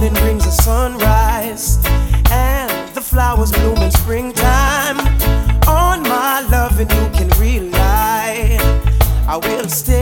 morning brings a sunrise, and the flowers bloom in springtime. On my love, and you can rely. I will stay